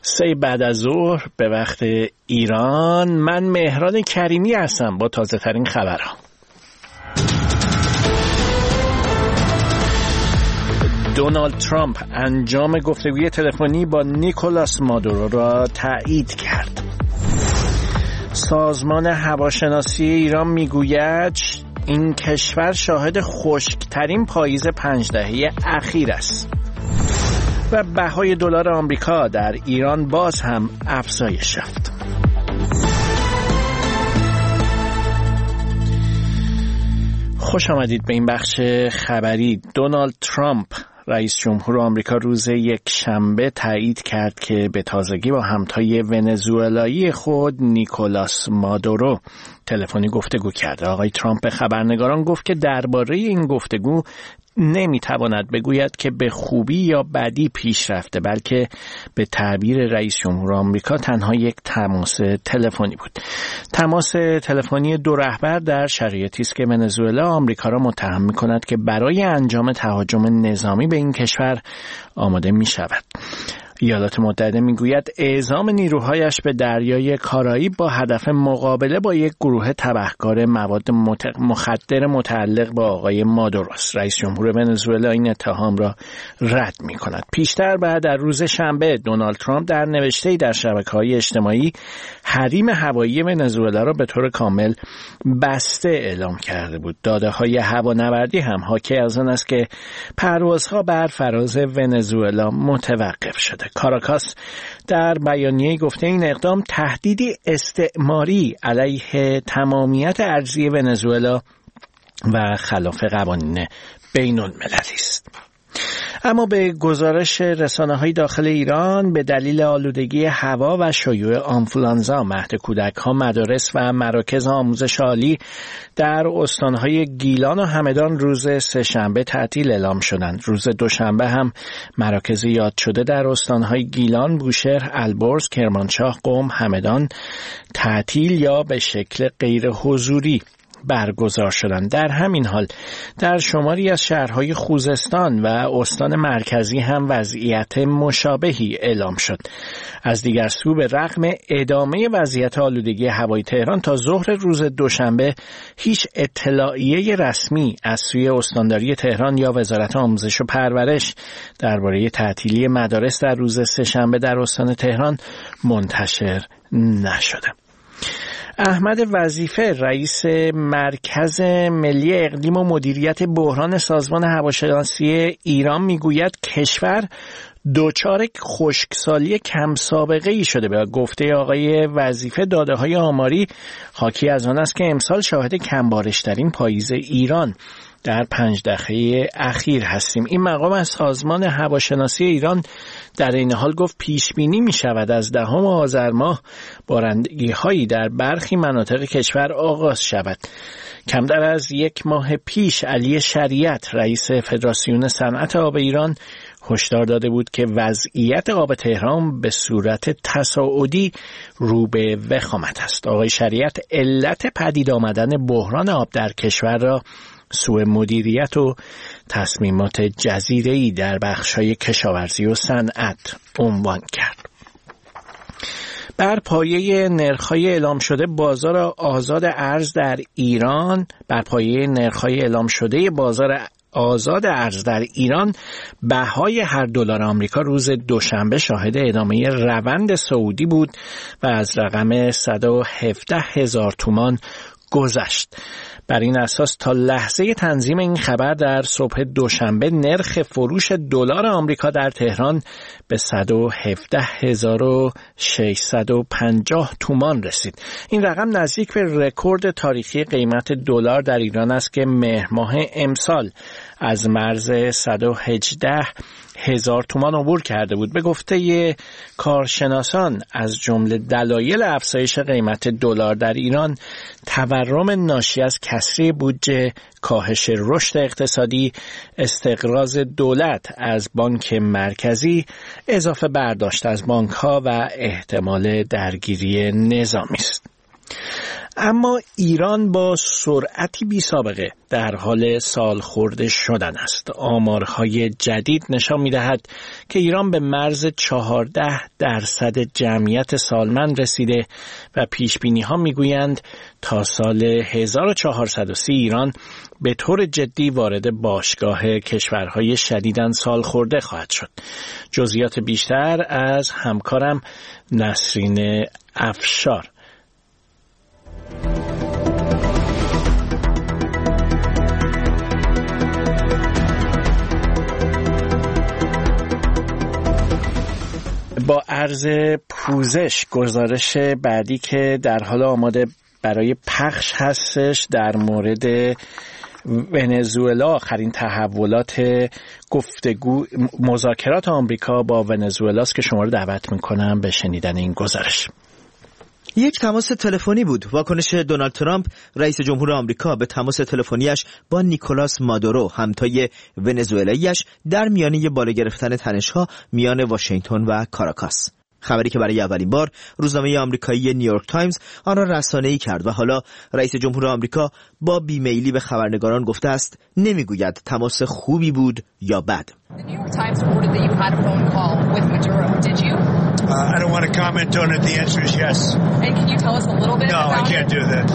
3 بعد از ظهر به وقت ایران. من مهران کریمی هستم با تازه ترین خبرها. دونالد ترامپ انجام گفتگوی تلفنی با نیکولاس مادورو را تایید کرد. سازمان هواشناسی ایران میگوید این کشور شاهد خشکترین پاییز 5 دهه اخیر است. و بهای دلار آمریکا در ایران باز هم افزایش یافت. خوش آمدید به این بخش خبری. دونالد ترامپ رئیس جمهور آمریکا روز یکشنبه تایید کرد که به تازگی با همتای ونزوئلایی خود نیکولاس مادورو تلفنی گفتگو کرده. آقای ترامپ به خبرنگاران گفت که درباره این گفتگو نمیتواند بگوید که به خوبی یا بدی پیش رفته، بلکه به تعبیر رئیس جمهور آمریکا تنها یک تماس تلفنی بود. تماس تلفنی دو رهبر در شرایطی است که ونزوئلا آمریکا را متهم می‌کند که برای انجام تهاجم نظامی به این کشور آماده می‌شود. ایالات متحده میگوید اعزام نیروهایش به دریای کارائیب با هدف مقابله با یک گروه تبهکار مواد مخدر متعلق به آقای مادورو است. رئیس جمهور ونزوئلا این اتهام را رد می‌کند. پیشتر بعد در روز شنبه دونالد ترامپ در نوشته‌ای در شبکه‌های اجتماعی حریم هوایی ونزوئلا را به طور کامل بسته اعلام کرده بود. داده‌های هوانوردی هم حاکی از آن است که پروازها بر فراز ونزوئلا متوقف شده. کاراکاس در بیانیه‌ای گفته این اقدام تهدیدی استعماری علیه تمامیت ارضی ونزوئلا و خلاف قوانین بین‌المللی است. اما به گزارش رسانه‌های داخل ایران به دلیل آلودگی هوا و شیوع آنفولانزا مهد کودک‌ها مدارس و مراکز آموزش عالی در استان‌های گیلان و همدان روز سه‌شنبه تعطیل اعلام شدند. روز دوشنبه هم مراکز یاد شده در استان‌های گیلان، بوشهر، البرز، کرمانشاه، قم، همدان تعطیل یا به شکل غیر حضوری برگزار شدند. در همین حال در شماری از شهرهای خوزستان و استان مرکزی هم وضعیت مشابهی اعلام شد. از دیگر سو به رغم ادامه وضعیت آلودگی هوای تهران تا ظهر روز دوشنبه هیچ اطلاعیه رسمی از سوی استانداری تهران یا وزارت آموزش و پرورش درباره تعطیلی مدارس در روز سه‌شنبه در استان تهران منتشر نشده. احمد وظیفه رئیس مرکز ملی اقلیم و مدیریت بحران سازمان هواشناسی ایران میگوید کشور دچار خشکسالی کم سابقه ای شده. به گفته آقای وظیفه داده‌های آماری حاکی از آن است که امسال شاهد کمبارش‌ترین پاییز ایران در 5 دهه اخیر هستیم. این مقام از سازمان هواشناسی ایران در این حال گفت پیش بینی می شود از 10 آذر ماه بارندگی هایی در برخی مناطق کشور آغاز شود. کمتر از 1 ماه پیش علی شریعت رئیس فدراسیون صنعت آب ایران هشدار داده بود که وضعیت آب تهران به صورت تصاعدی رو به وخامت است. آقای شریعت علت پدید آمدن بحران آب در کشور را سوء مدیریت و تصمیمات جزیره‌ای در بخش‌های کشاورزی و صنعت عنوان کرد. بر پایه نرخ‌های اعلام شده بازار آزاد ارز در ایران، بهای هر دلار آمریکا روز دوشنبه شاهد ادامه روند صعودی بود و از رقم 117,000 تومان گذشت. بر این اساس تا لحظه تنظیم این خبر در صبح دوشنبه نرخ فروش دلار آمریکا در تهران به 117,650 تومان رسید. این رقم نزدیک به رکورد تاریخی قیمت دلار در ایران است که مهر ماه امسال از مرز 118,000 تومان عبور کرده بود. به گفته کارشناسان از جمله دلایل افزایش قیمت دلار در ایران تورم ناشی از کسری بودجه، کاهش رشد اقتصادی، استقراض دولت از بانک مرکزی، اضافه برداشت از بانک‌ها و احتمال درگیری نظامی است. اما ایران با سرعتی بی سابقه در حال سالخورده شدن است. آمارهای جدید نشان می‌دهد که ایران به مرز 14% جمعیت سالمند رسیده و پیشبینی‌ها می‌گویند تا سال 1430 ایران به طور جدی وارد باشگاه کشورهای شدیداً سالخورده خواهد شد. جزئیات بیشتر از همکارم نسرین افشار. با عرض پوزش گزارش بعدی که در حال آماده برای پخش هستش در مورد ونزوئلا، آخرین تحولات گفتگو مذاکرات آمریکا با ونزوئلا است که شما رو دعوت میکنم به شنیدن این گزارش. یک تماس تلفنی بود. واکنش دونالد ترامپ رئیس جمهور آمریکا به تماس تلفنیش با نیکولاس مادورو همتای ونزوئلاییش در میانه بالا گرفتن تنش‌ها میان واشنگتن و کاراکاس. خبری که برای اولین بار روزنامه آمریکایی نیویورک تایمز آن را رسانه‌ای کرد و حالا رئیس جمهور آمریکا با بیمیلی به خبرنگاران گفته است نمیگوید تماس خوبی بود یا بد. I don't want to comment on it. The answer is yes. And can you tell us a little bit about it? No, I can't do that.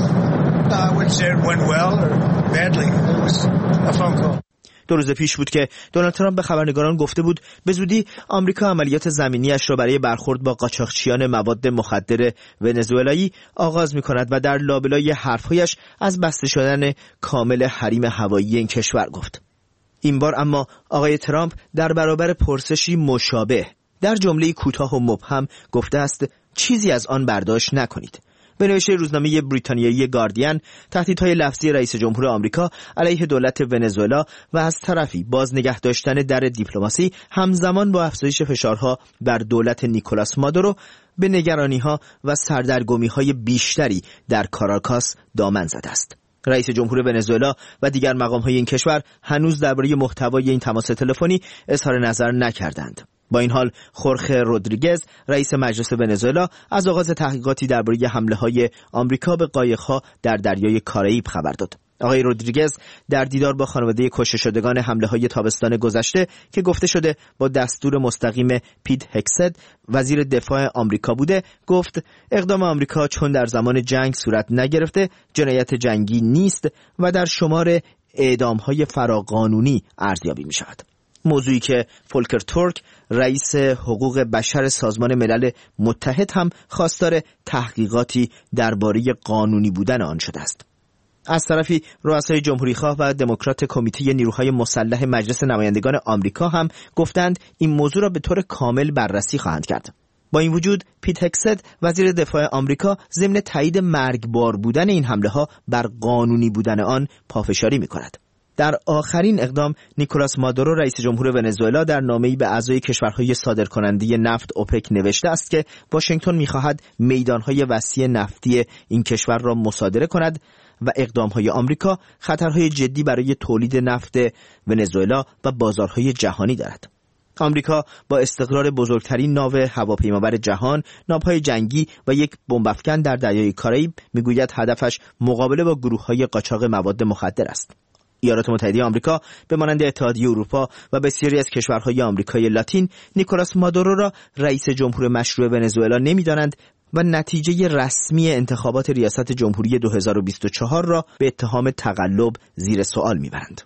I wouldn't say it went well or badly. It was a phone call. 2 روز پیش بود که دونالد ترامپ به خبرنگاران گفته بود به زودی آمریکا عملیات زمینیش را برای برخورد با قاچاقچیان مواد مخدر ونزوئلایی آغاز می‌کند و در لابلای حرف‌هایش از بسته شدن کامل حریم هوایی این کشور گفت. این بار اما آقای ترامپ در برابر پرسشی مشابه در جمله کوتاه و مبهم گفته است چیزی از آن برداشت نکنید. به نوشته روزنامه بریتانیایی گاردین، تهدیدهای لفظی رئیس جمهور آمریکا علیه دولت ونزوئلا و از طرفی باز نگه داشتن در دیپلماسی همزمان با افزایش فشارها بر دولت نیکولاس مادورو به نگرانی‌ها و سردرگمی‌های بیشتری در کاراکاس دامن زده است. رئیس جمهور ونزوئلا و دیگر مقام‌های این کشور هنوز درباره محتوای این تماس تلفنی اظهار نظر نکردند. با این حال خورخه رودریگز رئیس مجلس ونزوئلا از آغاز تحقیقاتی درباره حمله‌های آمریکا به قایق‌ها در دریای کارائیب خبر داد. آقای رودریگز در دیدار با خانواده کشته شدگان حمله‌های تابستان گذشته که گفته شده با دستور مستقیم پیت هکست وزیر دفاع آمریکا بوده، گفت اقدام آمریکا چون در زمان جنگ صورت نگرفته جنایت جنگی نیست و در شمار اعدام‌های فراقانونی ارزیابی می‌شود. موضوعی که فولکر تورک رئیس حقوق بشر سازمان ملل متحد هم خواستار تحقیقاتی درباره قانونی بودن آن شده است. از طرفی رؤسای جمهوری‌خواه و دموکرات کمیته نیروهای مسلح مجلس نمایندگان آمریکا هم گفتند این موضوع را به طور کامل بررسی خواهند کرد. با این وجود پیت هکست وزیر دفاع آمریکا ضمن تایید مرگبار بودن این حمله‌ها بر قانونی بودن آن پافشاری می‌کند. در آخرین اقدام نیکولاس مادورو رئیس جمهور ونزوئلا در نامه‌ای به اعضای کشورهای صادرکننده نفت اوپک نوشته است که واشنگتن می‌خواهد میدان‌های وسیع نفتی این کشور را مصادره کند و اقدام‌های آمریکا خطرهای جدی برای تولید نفت ونزوئلا و بازارهای جهانی دارد. آمریکا با استقرار بزرگترین ناو هواپیمابر جهان، ناوهای جنگی و یک بمب‌افکن در دریای کارائیب می‌گوید هدفش مقابله با گروه‌های قاچاق مواد مخدر است. ایالات متحده آمریکا به مانند اتحادیه اروپا و بسیاری از کشورهای آمریکای لاتین نیکولاس مادورو را رئیس جمهور مشروع ونزوئلا نمی‌دانند و نتیجه رسمی انتخابات ریاست جمهوری 2024 را به اتهام تقلب زیر سوال می‌برند.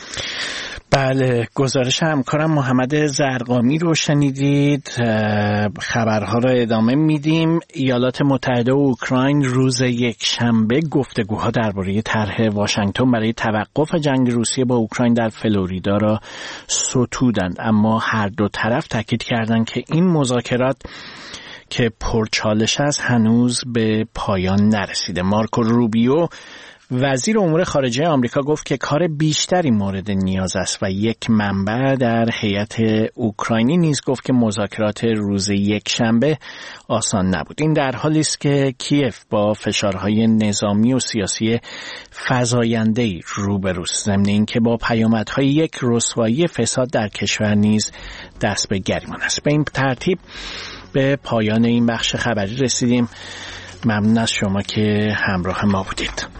بله، گزارش همکارم محمد زرقامی رو شنیدید. خبرها را ادامه میدیم. ایالات متحده و اوکراین روز یکشنبه گفتگوها درباره طرح واشنگتن برای توقف جنگ روسیه با اوکراین در فلوریدا را ستودند، اما هر دو طرف تاکید کردند که این مذاکرات که پرچالش است هنوز به پایان نرسیده. مارکو روبیو وزیر امور خارجه آمریکا گفت که کار بیشتری مورد نیاز است و یک منبع در هیئت اوکراینی نیز گفت که مذاکرات روز یکشنبه آسان نبود. این در حالی است که کیف با فشارهای نظامی و سیاسی فزاینده‌ای روبروست، ضمن اینکه با پیامدهای یک رسوایی فساد در کشور نیز دست به گریبان است. به این ترتیب به پایان این بخش خبری رسیدیم. ممنون از شما که همراه ما بودید.